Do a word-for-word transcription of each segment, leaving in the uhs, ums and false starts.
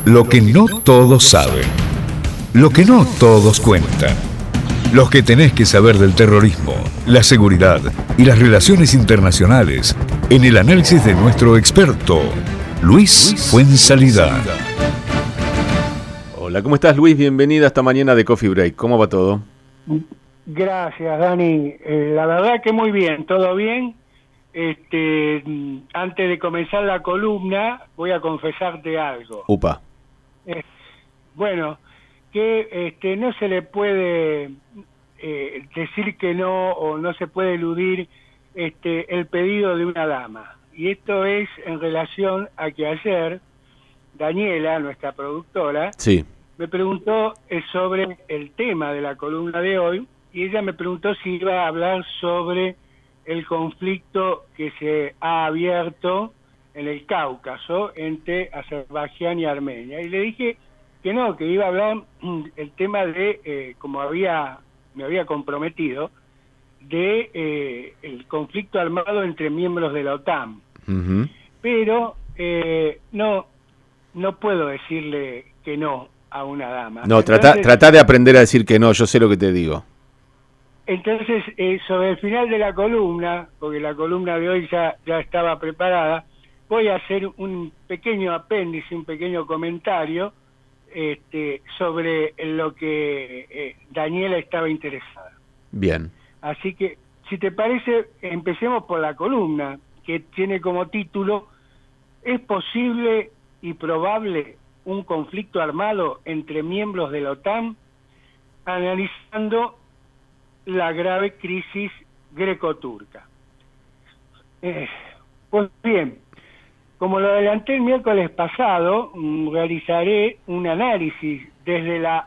Lo que no todos saben. Lo que no todos cuentan. Los que tenés que saber del terrorismo, la seguridad y las relaciones internacionales en el análisis de nuestro experto, Luis Fuenzalida. Hola, ¿cómo estás, Luis? Bienvenida a esta mañana de Coffee Break. ¿Cómo va todo? Gracias, Dani. Eh, la verdad que muy bien, todo bien. Este, antes de comenzar la columna, voy a confesarte algo. Upa. Eh, bueno, que este, no se le puede eh, decir que no, o no se puede eludir este, el pedido de una dama. Y esto es en relación a que ayer Daniela, nuestra productora, sí. me preguntó eh, sobre el tema de la columna de hoy, y ella me preguntó si iba a hablar sobre el conflicto que se ha abierto en el Cáucaso entre Azerbaiyán y Armenia. Y le dije que no, que iba a hablar el tema de, eh, como había me había comprometido, de eh, el conflicto armado entre miembros de la OTAN. Uh-huh. Pero eh, no, no puedo decirle que no a una dama. No, trata, trata de aprender a decir que no, yo sé lo que te digo. Entonces, eh, sobre el final de la columna, porque la columna de hoy ya, ya estaba preparada, voy a hacer un pequeño apéndice, un pequeño comentario este, sobre lo que eh, Daniela estaba interesada. Bien. Así que, si te parece, empecemos por la columna, que tiene como título: ¿es posible y probable un conflicto armado entre miembros de la OTAN? Analizando la grave crisis greco-turca. Eh, pues bien, como lo adelanté el miércoles pasado, realizaré un análisis desde la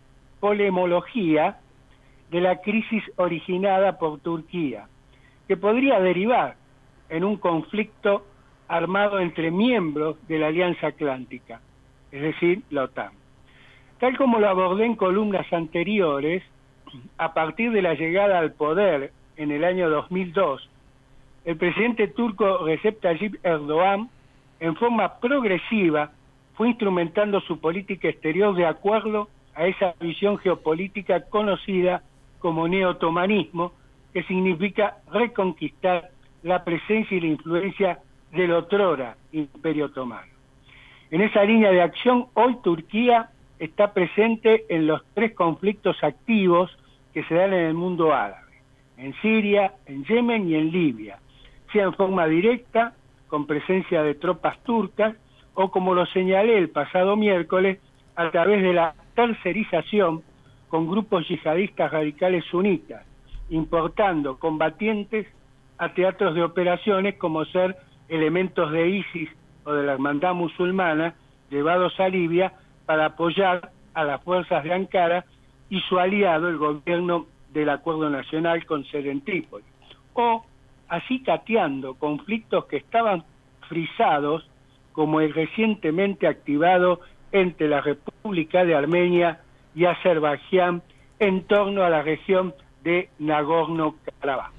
polemología de la crisis originada por Turquía, que podría derivar en un conflicto armado entre miembros de la Alianza Atlántica, es decir, la OTAN. Tal como lo abordé en columnas anteriores, a partir de la llegada al poder en el año dos mil dos, el presidente turco Recep Tayyip Erdogan, en forma progresiva, fue instrumentando su política exterior de acuerdo a esa visión geopolítica conocida como neotomanismo, que significa reconquistar la presencia y la influencia del otrora Imperio Otomano. En esa línea de acción, hoy Turquía está presente en los tres conflictos activos que se dan en el mundo árabe, en Siria, en Yemen y en Libia, sea en forma directa, con presencia de tropas turcas, o como lo señalé el pasado miércoles, a través de la tercerización con grupos yihadistas radicales sunitas, importando combatientes a teatros de operaciones como ser elementos de ISIS o de la Hermandad Musulmana llevados a Libia para apoyar a las fuerzas de Ankara y su aliado, el gobierno del Acuerdo Nacional, con sede en Trípoli, o acicateando conflictos que estaban frisados, como el recientemente activado entre la República de Armenia y Azerbaiyán en torno a la región de Nagorno-Karabaj.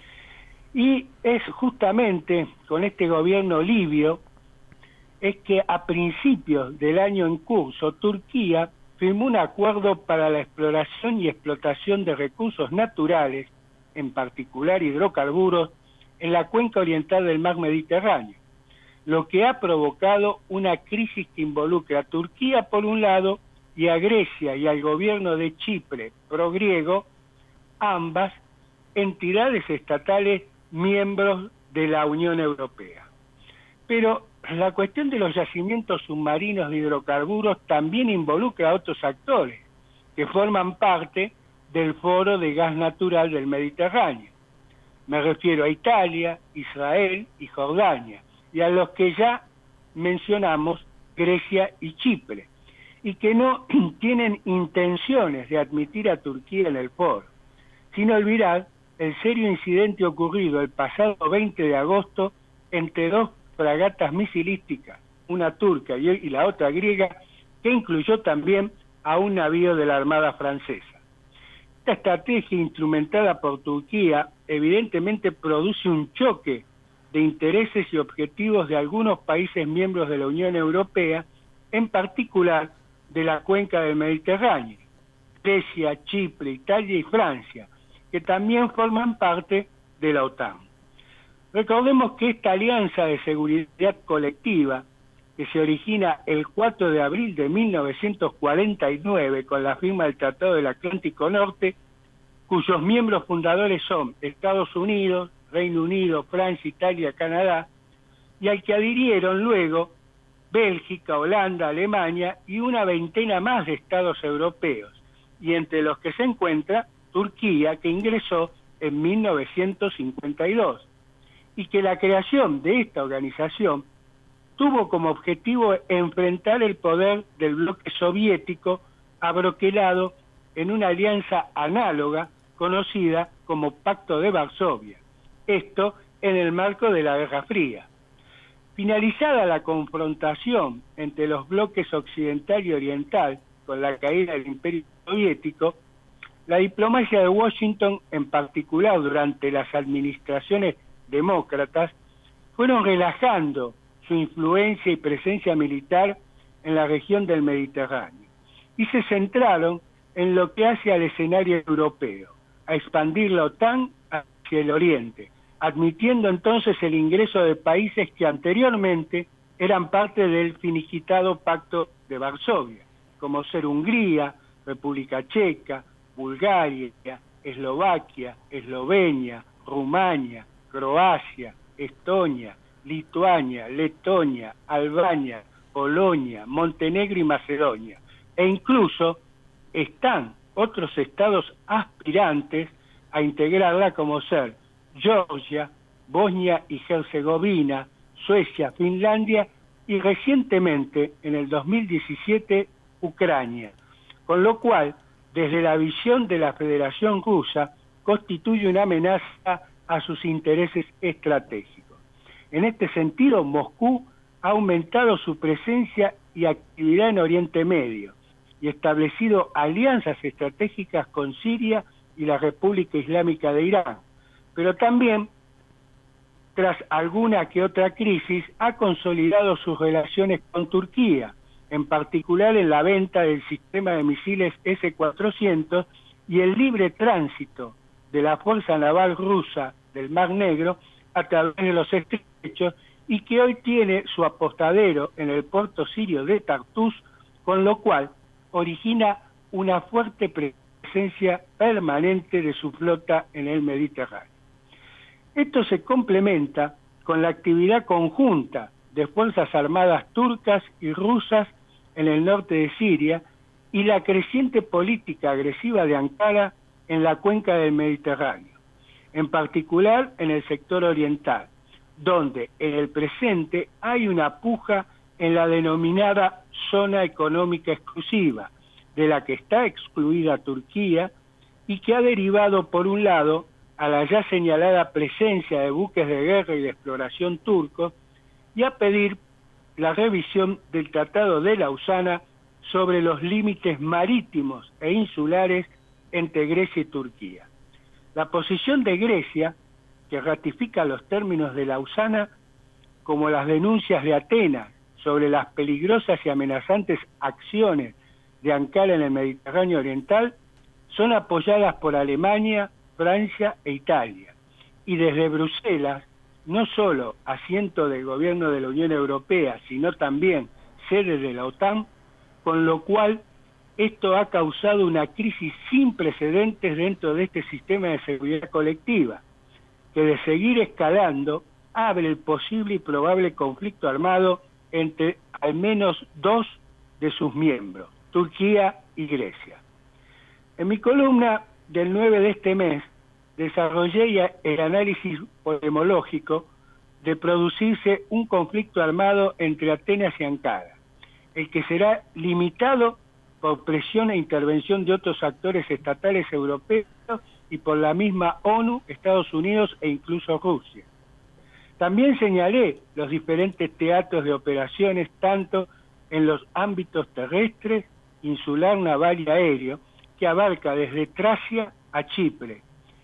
Y es justamente con este gobierno libio es que a principios del año en curso, Turquía firmó un acuerdo para la exploración y explotación de recursos naturales, en particular hidrocarburos, en la cuenca oriental del mar Mediterráneo, lo que ha provocado una crisis que involucra a Turquía por un lado y a Grecia y al gobierno de Chipre, pro-griego, ambas entidades estatales miembros de la Unión Europea. Pero la cuestión de los yacimientos submarinos de hidrocarburos también involucra a otros actores que forman parte del Foro de Gas Natural del Mediterráneo. Me refiero a Italia, Israel y Jordania, y a los que ya mencionamos, Grecia y Chipre, y que no tienen intenciones de admitir a Turquía en el foro, sin olvidar el serio incidente ocurrido el pasado veinte de agosto entre dos fragatas misilísticas, una turca y, y la otra griega, que incluyó también a un navío de la Armada francesa. Esta estrategia instrumentada por Turquía evidentemente produce un choque de intereses y objetivos de algunos países miembros de la Unión Europea en particular de la cuenca del Mediterráneo, Grecia, Chipre, Italia y Francia, que también forman parte de la OTAN. Recordemos que esta alianza de seguridad colectiva, que se origina el cuatro de abril de mil novecientos cuarenta y nueve con la firma del Tratado del Atlántico Norte, cuyos miembros fundadores son Estados Unidos, Reino Unido, Francia, Italia, Canadá, y al que adhirieron luego Bélgica, Holanda, Alemania y una veintena más de estados europeos, y entre los que se encuentra Turquía, que ingresó en mil novecientos cincuenta y dos, y que la creación de esta organización tuvo como objetivo enfrentar el poder del bloque soviético abroquelado en una alianza análoga conocida como Pacto de Varsovia, esto en el marco de la Guerra Fría. Finalizada la confrontación entre los bloques occidental y oriental con la caída del Imperio Soviético, la diplomacia de Washington, en particular durante las administraciones demócratas, fueron relajando su influencia y presencia militar en la región del Mediterráneo y se centraron en lo que hace al escenario europeo, a expandir la OTAN hacia el oriente, admitiendo entonces el ingreso de países que anteriormente eran parte del finiquitado Pacto de Varsovia, como ser Hungría, República Checa, Bulgaria, Eslovaquia, Eslovenia, Rumania, Croacia, Estonia, Lituania, Letonia, Albania, Polonia, Montenegro y Macedonia. E incluso están otros estados aspirantes a integrarla, como ser Georgia, Bosnia y Herzegovina, Suecia, Finlandia y recientemente, en el dos mil diecisiete, Ucrania. Con lo cual, desde la visión de la Federación Rusa, constituye una amenaza a sus intereses estratégicos. En este sentido, Moscú ha aumentado su presencia y actividad en Oriente Medio y establecido alianzas estratégicas con Siria y la República Islámica de Irán, pero también, tras alguna que otra crisis, ha consolidado sus relaciones con Turquía, en particular en la venta del sistema de misiles ese cuatrocientos y el libre tránsito de la Fuerza Naval Rusa del Mar Negro a través de los estrechos, y que hoy tiene su apostadero en el puerto sirio de Tartus, con lo cual origina una fuerte presencia permanente de su flota en el Mediterráneo. Esto se complementa con la actividad conjunta de fuerzas armadas turcas y rusas en el norte de Siria y la creciente política agresiva de Ankara en la cuenca del Mediterráneo, en particular en el sector oriental, donde en el presente hay una puja en la denominada zona económica exclusiva, de la que está excluida Turquía y que ha derivado, por un lado, a la ya señalada presencia de buques de guerra y de exploración turcos, y a pedir la revisión del Tratado de Lausana sobre los límites marítimos e insulares entre Grecia y Turquía. La posición de Grecia, que ratifica los términos de Lausana, como las denuncias de Atenas sobre las peligrosas y amenazantes acciones de Ankara en el Mediterráneo Oriental, son apoyadas por Alemania, Francia e Italia, y desde Bruselas, no solo asiento del gobierno de la Unión Europea, sino también sede de la OTAN, con lo cual esto ha causado una crisis sin precedentes dentro de este sistema de seguridad colectiva, que de seguir escalando abre el posible y probable conflicto armado entre al menos dos de sus miembros, Turquía y Grecia. En mi columna del nueve de este mes desarrollé el análisis polemológico de producirse un conflicto armado entre Atenas y Ankara, el que será limitado por presión e intervención de otros actores estatales europeos y por la misma ONU, Estados Unidos e incluso Rusia. También señalé los diferentes teatros de operaciones, tanto en los ámbitos terrestres, insular, naval y aéreo, que abarca desde Tracia a Chipre,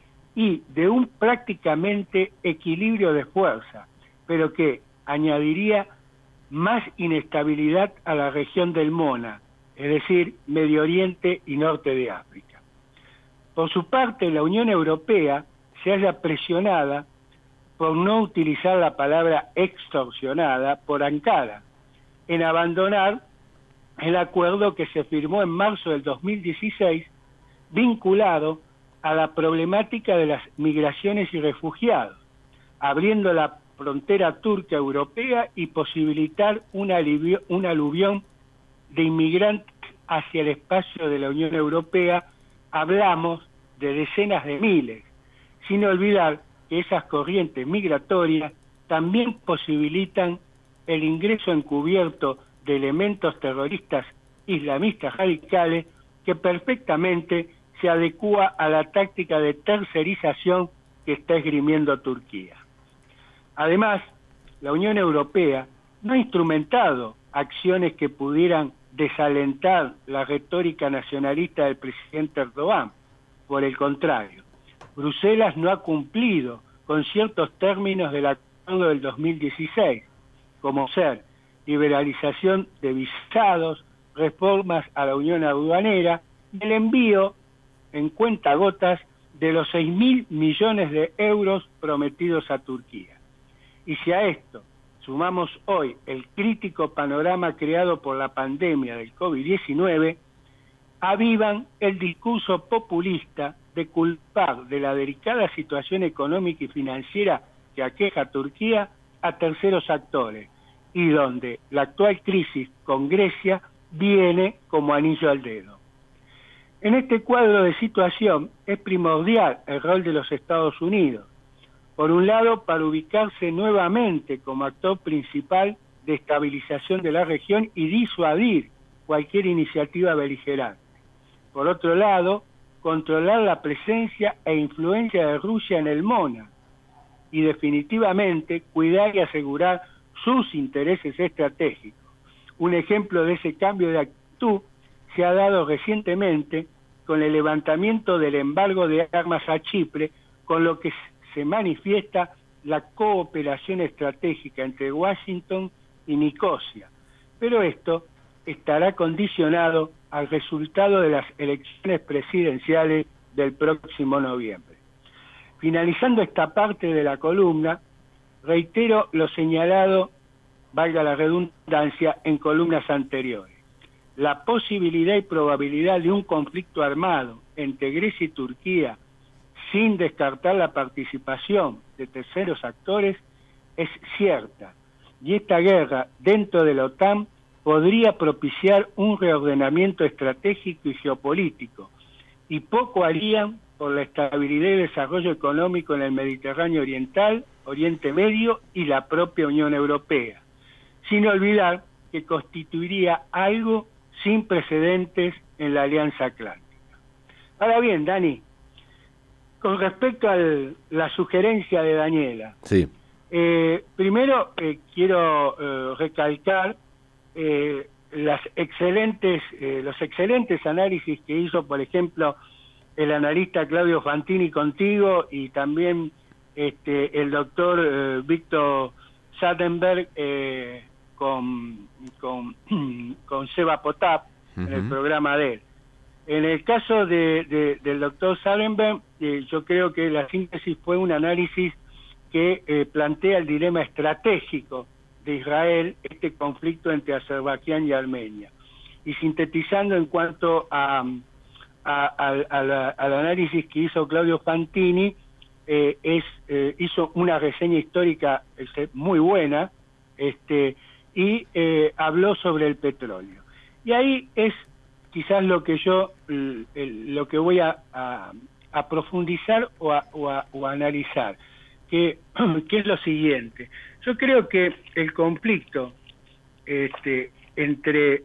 y de un prácticamente equilibrio de fuerza, pero que, añadiría, más inestabilidad a la región del MONA, es decir, Medio Oriente y Norte de África. Por su parte, la Unión Europea se halla presionada por no utilizar la palabra extorsionada por Ankara, en abandonar el acuerdo que se firmó en marzo del dos mil dieciséis, vinculado a la problemática de las migraciones y refugiados, abriendo la frontera turca europea y posibilitar un, alivio, un aluvión de inmigrantes hacia el espacio de la Unión Europea. Hablamos de decenas de miles, sin olvidar que esas corrientes migratorias también posibilitan el ingreso encubierto de elementos terroristas islamistas radicales que perfectamente se adecúa a la táctica de tercerización que está esgrimiendo Turquía. Además, la Unión Europea no ha instrumentado acciones que pudieran desalentar la retórica nacionalista del presidente Erdogan. Por el contrario, Bruselas no ha cumplido con ciertos términos del acuerdo del dos mil dieciséis, como ser liberalización de visados, reformas a la Unión Aduanera y el envío en cuentagotas de los seis mil millones de euros prometidos a Turquía. Y si a esto sumamos hoy el crítico panorama creado por la pandemia del COVID diecinueve, avivan el discurso populista de culpar de la delicada situación económica y financiera que aqueja a Turquía a terceros actores, y donde la actual crisis con Grecia viene como anillo al dedo. En este cuadro de situación es primordial el rol de los Estados Unidos, por un lado para ubicarse nuevamente como actor principal de estabilización de la región y disuadir cualquier iniciativa beligerante. Por otro lado, controlar la presencia e influencia de Rusia en el MONA y definitivamente cuidar y asegurar sus intereses estratégicos. Un ejemplo de ese cambio de actitud se ha dado recientemente con el levantamiento del embargo de armas a Chipre, con lo que se manifiesta la cooperación estratégica entre Washington y Nicosia. Pero esto estará condicionado al resultado de las elecciones presidenciales del próximo noviembre. Finalizando esta parte de la columna, reitero lo señalado, valga la redundancia, en columnas anteriores. La posibilidad y probabilidad de un conflicto armado entre Grecia y Turquía, sin descartar la participación de terceros actores, es cierta. Y esta guerra dentro de la OTAN podría propiciar un reordenamiento estratégico y geopolítico, y poco harían por la estabilidad y desarrollo económico en el Mediterráneo Oriental, Oriente Medio y la propia Unión Europea, sin olvidar que constituiría algo sin precedentes en la Alianza Atlántica. Ahora bien, Dani, con respecto a la sugerencia de Daniela, sí. eh, primero eh, quiero eh, recalcar eh, las excelentes, eh, los excelentes análisis que hizo, por ejemplo, el analista Claudio Fantini contigo y también este, el doctor eh, Víctor Schattenberg eh, con, con, con Seba Potap, uh-huh, en el programa de él. En el caso de, de, del doctor Schattenberg, eh, yo creo que la síntesis fue un análisis que eh, plantea el dilema estratégico de Israel, este conflicto entre Azerbaiyán y Armenia. Y sintetizando en cuanto a, a, a, a la, al análisis que hizo Claudio Fantini, eh, es, eh, hizo una reseña histórica este, muy buena, este, y eh, habló sobre el petróleo. Y ahí es quizás lo que yo, el, el, lo que voy a, a, a profundizar o a, o a, o a analizar, que, que es lo siguiente. Yo creo que el conflicto este, entre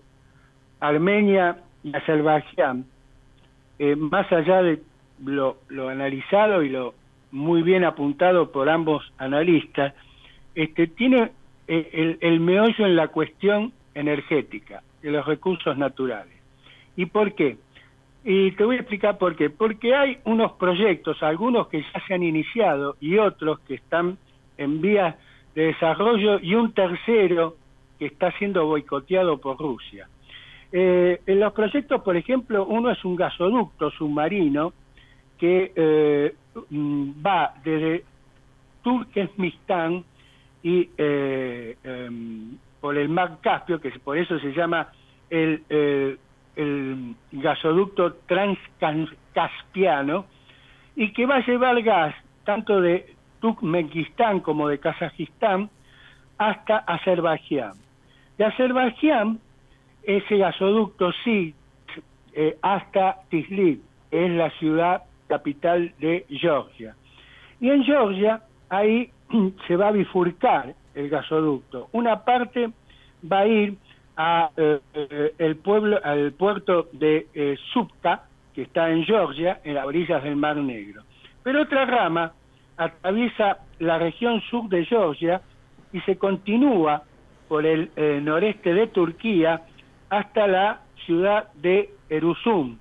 Armenia y Azerbaiyán, eh, más allá de lo, lo analizado y lo muy bien apuntado por ambos analistas, este, tiene eh, el, el meollo en la cuestión energética, de los recursos naturales. ¿Y por qué? Y te voy a explicar por qué. Porque hay unos proyectos, algunos que ya se han iniciado y otros que están en vías de desarrollo, y un tercero que está siendo boicoteado por Rusia. Eh, en los proyectos, por ejemplo, uno es un gasoducto submarino que eh, va desde Turkmenistán y eh, eh, por el mar Caspio, que por eso se llama el, el, el gasoducto transcaspiano, y que va a llevar gas tanto de Turkmenistán como de Kazajistán hasta Azerbaiyán. De Azerbaiyán, ese gasoducto sí, eh, hasta Tizlip, es la ciudad capital de Georgia. Y en Georgia, ahí se va a bifurcar el gasoducto. Una parte va a ir a eh, eh, el pueblo, al puerto de eh, Supka, que está en Georgia, en las orillas del Mar Negro. Pero otra rama atraviesa la región sur de Georgia y se continúa por el eh, noreste de Turquía hasta la ciudad de Erzurum.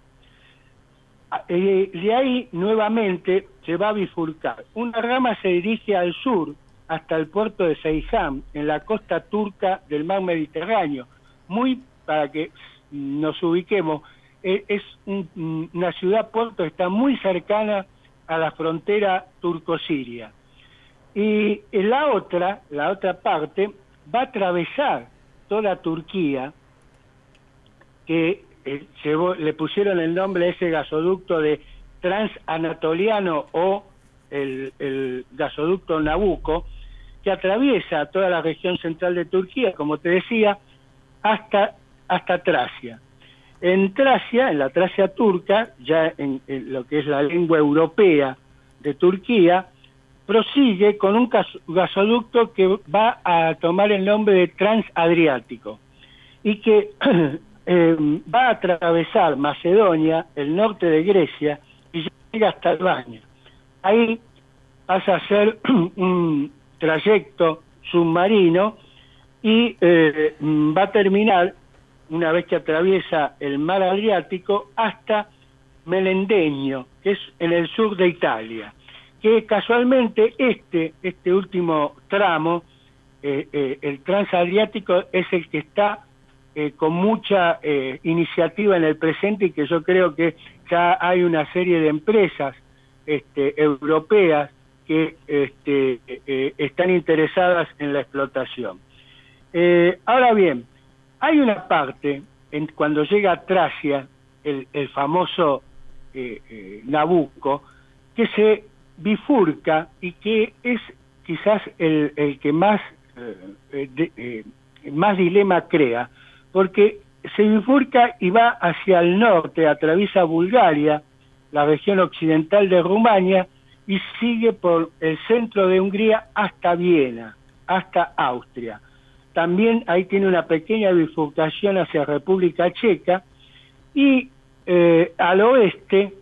Eh, de ahí nuevamente se va a bifurcar. Una rama se dirige al sur hasta el puerto de Ceyhan, en la costa turca del mar Mediterráneo. Muy, para que nos ubiquemos, eh, es un, una ciudad-puerto que está muy cercana a la frontera turco-siria. Y la otra, la otra parte, va a atravesar toda Turquía, que eh, llevó, le pusieron el nombre a ese gasoducto de Transanatoliano o el, el gasoducto Nabucco, que atraviesa toda la región central de Turquía, como te decía, hasta, hasta Tracia. En Tracia, en la Tracia turca, ya en, en lo que es la lengua europea de Turquía, prosigue con un gasoducto que va a tomar el nombre de Transadriático y que eh, va a atravesar Macedonia, el norte de Grecia, y llega hasta Albania. Ahí pasa a ser un trayecto submarino y eh, va a terminar, una vez que atraviesa el mar Adriático, hasta Melendegno, que es en el sur de Italia, que casualmente este, este último tramo, eh, eh, el transadriático, es el que está eh, con mucha eh, iniciativa en el presente, y que yo creo que ya hay una serie de empresas este, europeas que este, eh, están interesadas en la explotación. Eh, ahora bien, hay una parte, en, cuando llega a Tracia, el, el famoso eh, eh, Nabucco, que se bifurca y que es quizás el, el que más, eh, de, eh, más dilema crea, porque se bifurca y va hacia el norte, atraviesa Bulgaria, la región occidental de Rumania, y sigue por el centro de Hungría hasta Viena, hasta Austria. También ahí tiene una pequeña bifurcación hacia República Checa, y eh, al oeste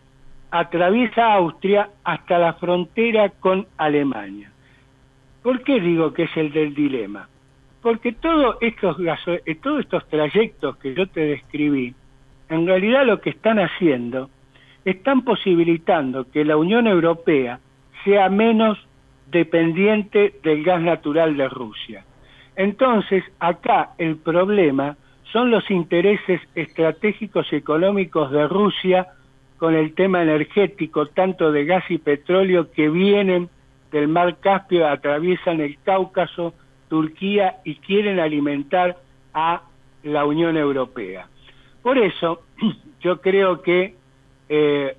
atraviesa Austria hasta la frontera con Alemania. ¿Por qué digo que es el del dilema? Porque todos estos, gaso- todos estos trayectos que yo te describí, en realidad lo que están haciendo, están posibilitando que la Unión Europea sea menos dependiente del gas natural de Rusia. Entonces, acá el problema son los intereses estratégicos y económicos de Rusia con el tema energético, tanto de gas y petróleo, que vienen del mar Caspio, atraviesan el Cáucaso, Turquía, y quieren alimentar a la Unión Europea. Por eso, yo creo que eh,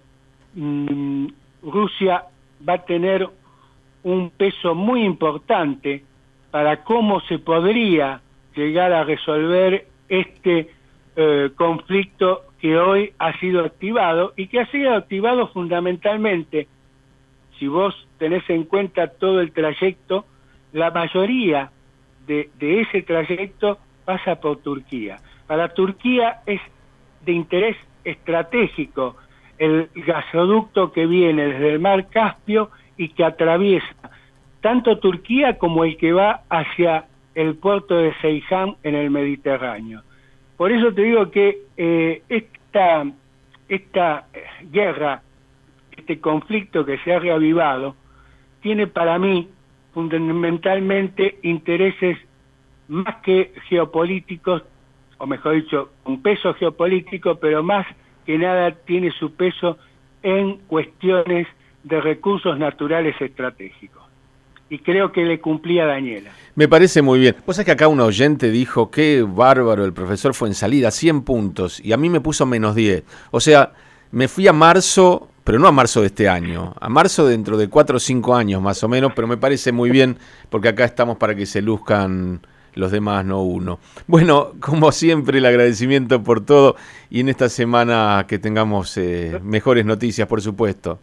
mm, Rusia va a tener un peso muy importante para cómo se podría llegar a resolver este eh, conflicto que hoy ha sido activado, y que ha sido activado fundamentalmente, si vos tenés en cuenta todo el trayecto, la mayoría de, de ese trayecto pasa por Turquía. Para Turquía es de interés estratégico el gasoducto que viene desde el mar Caspio y que atraviesa tanto Turquía como el que va hacia el puerto de Ceyhan en el Mediterráneo. Por eso te digo que eh, esta, esta guerra, este conflicto que se ha reavivado, tiene para mí fundamentalmente intereses más que geopolíticos, o mejor dicho, un peso geopolítico, pero más que nada tiene su peso en cuestiones de recursos naturales estratégicos. Y creo que le cumplía a Daniela. Me parece muy bien. Vos sabés que acá un oyente dijo, qué bárbaro, el profesor Fuenzalida, cien puntos, y a mí me puso menos diez. O sea, me fui a marzo, pero no a marzo de este año, a marzo dentro de cuatro o cinco años más o menos, pero me parece muy bien, porque acá estamos para que se luzcan los demás, no uno. Bueno, como siempre, el agradecimiento por todo, y en esta semana que tengamos eh, mejores noticias, por supuesto.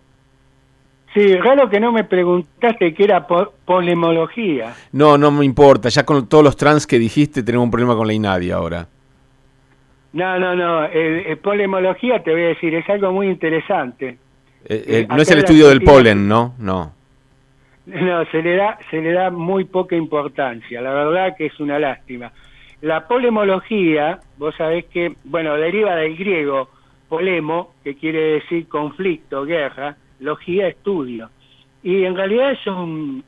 Sí, raro que no me preguntaste qué era po polemología. No, no me importa. Ya con todos los trans que dijiste tenemos un problema con la INADI ahora. No, no, no. Eh, eh, polemología, te voy a decir, es algo muy interesante. Eh, eh, Eh, no es acá el en estudio del Argentina- polen, ¿no? No. No, se le da, se le da muy poca importancia. La verdad que es una lástima. La polemología, vos sabés que, bueno, deriva del griego polemo, que quiere decir conflicto, guerra, logía, estudio. Y en realidad es un,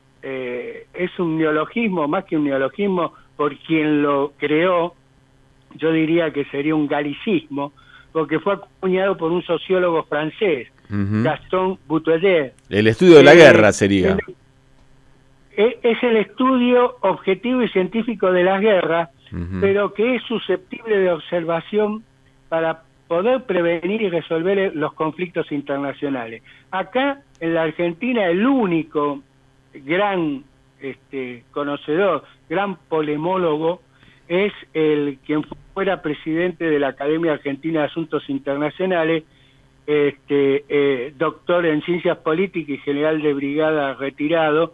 eh, es un neologismo, más que un neologismo, por quien lo creó, yo diría que sería un galicismo, porque fue acuñado por un sociólogo francés, Uh-huh. Gaston Bouteiller. El estudio de la Eh, guerra sería. el- eh, es el estudio objetivo y científico de las guerras, Uh-huh. pero que es susceptible de observación para poder prevenir y resolver los conflictos internacionales. Acá, en la Argentina, el único gran este, conocedor, gran polemólogo, es el quien fuera presidente de la Academia Argentina de Asuntos Internacionales, este, eh, doctor en Ciencias Políticas y general de brigada retirado,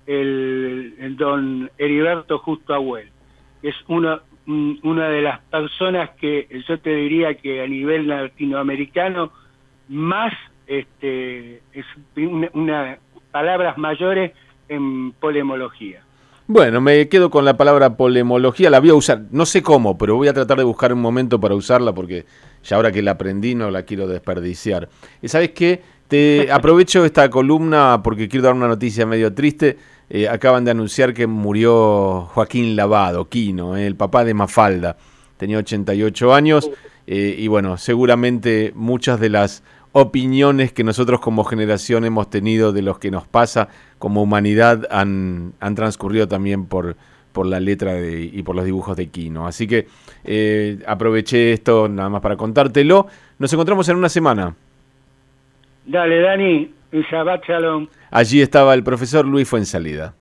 el, el don Heriberto Justo Agüel. Es uno, un, una de las personas que yo te diría que a nivel latinoamericano más este, es una, una palabras mayores en polemología. Bueno, me quedo con la palabra polemología, la voy a usar, no sé cómo, pero voy a tratar de buscar un momento para usarla porque ya ahora que la aprendí no la quiero desperdiciar. ¿Y sabes qué? Te aprovecho esta columna porque quiero dar una noticia medio triste. Eh, acaban de anunciar que murió Joaquín Lavado, Quino, eh, el papá de Mafalda. Tenía ochenta y ocho años eh, y bueno, seguramente muchas de las opiniones que nosotros como generación hemos tenido de los que nos pasa como humanidad han, han transcurrido también por, por la letra de, y por los dibujos de Quino. Así que eh, aproveché esto nada más para contártelo. Nos encontramos en una semana. Dale, Dani, y Shabbat Shalom. Allí estaba el profesor Luis Fuenzalida.